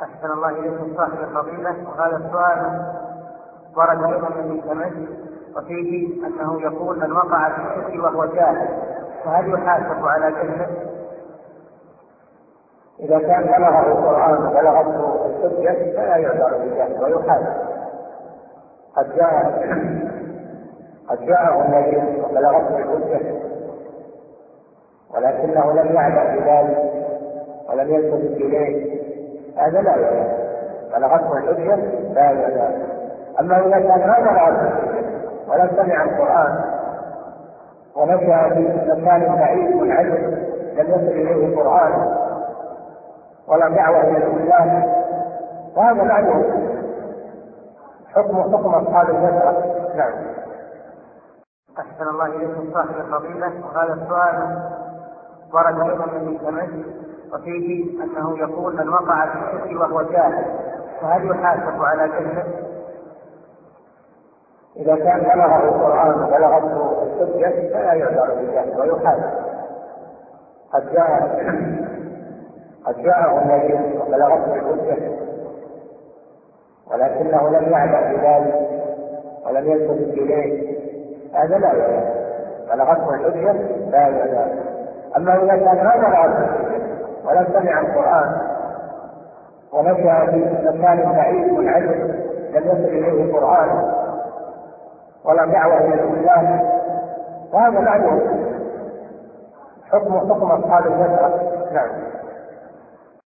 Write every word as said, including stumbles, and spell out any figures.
أحسن الله إليكم صاحب الفضيلة. وهذا السؤال ورد أيضا من التمس، وفيه أنه يقول من وقع في الشرك وهو جاهل فهل يحاسب على جهله؟ إذا كان بلغه القرآن وبلغته الحجة فلا يعذر بجهل ويحاسب. قد جاء قد جاءه النبي وبلغته الحجة ولكنه لم يعلم بذلك ولم يلتفت إليه، هذا لا يعلم. بلغته الحجة لا يعلم. أما إذا كان ما بلغته الحجة ولم سمع القرآن ونشأ في مكان بعيد منعزل لم يصل إليه القرآن ولا دعوة إلى الإسلام فهذا معلوم حكم حكم أصحاب الفترة. نعم. أحسن الله إليكم صاحب الفضيلة. وهذا السؤال ورد أيضا من التمس، وفيه أنه يقول من وقع في الشرك وهو جاهل فهل يحاسب على جهله؟ إذا كان بلغه القرآن وبلغته الحجة فلا يعذر بجهل ويحاسب. قد جاء قد جاءه النبي وبلغته الحجة ولكنه لم يعلم بذلك ولم يلتفت إليه، هذا لا يعلم. بلغته الحجة لا يعلم. أما إذا كان ما بلغته الحجة ولم سمع القرآن ونشأ في مكان بعيد منعزل لم يصل إليه القرآن ولا دعوة إلى الإسلام فهذا معلوم حكم حكم أصحاب الفترة. نعم.